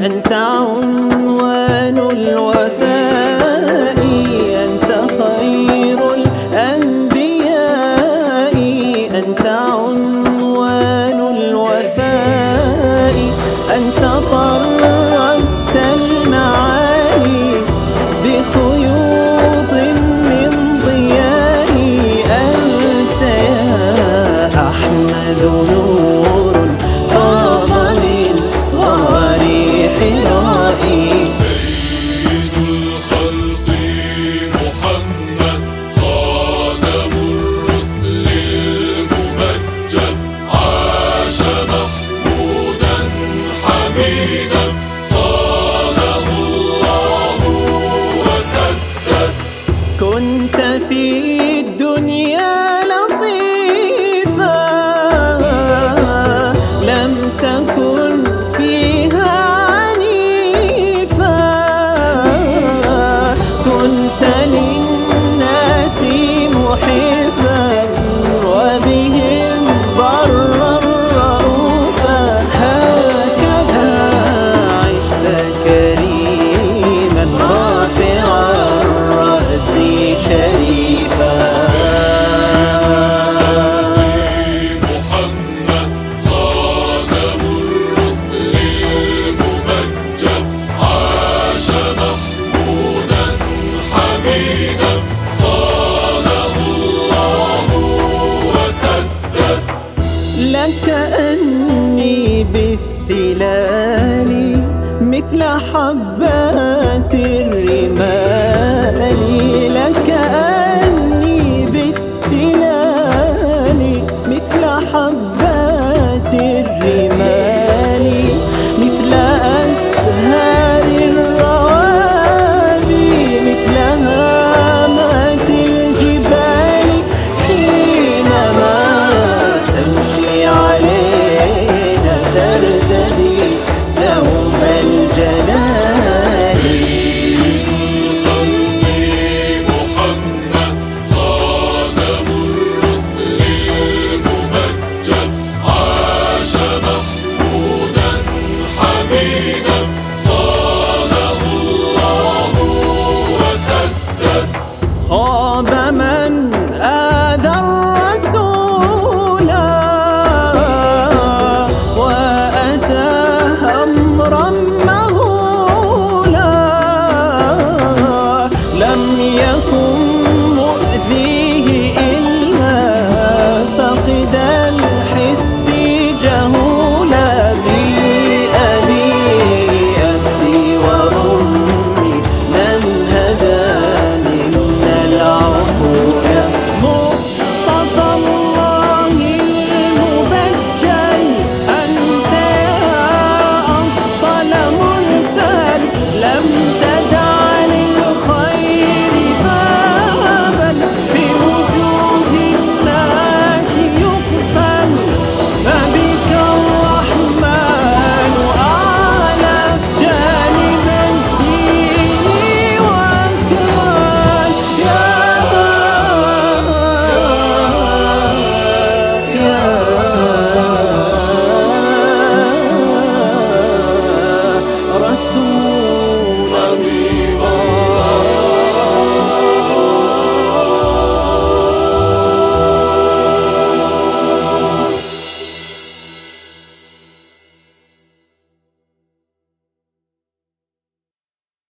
أنت عنوان الوفاء، أنت خير الأنبياء، أنت عنوان الوفاء، أنت طرزت المعالي بخيوط من ضياء، أنت يا أحمد نور فاض من غار حرائي. سيد الخلق محمد خاتم الرسل الممجد، عاش محمودا حميدا صانه الله وسدد. كنت في الدنيا لطيفا لم تكن فيها عنيفا، كنت للناس محبا وبهم برا رؤوفا، هكذا عشت كريما رافع الرأس شريفا. محمد خاتم الرسل الممجد، عاش محمودا حميدا صانه الله وسدد. لك أني بالتلال مثل حبات الرمال، لك أني بالتلال مثل حبات الرمال، مثل أزهار الروابي، مثل هامات الجبال، حينما تمشي علينا ترتدي ثوب الجلال. سيد الخلق محمد خاتم الرسل الممجد، عاش محمودا حميدا صانه الله وسدد. خاب من آذى الرسول وأتاه أمرا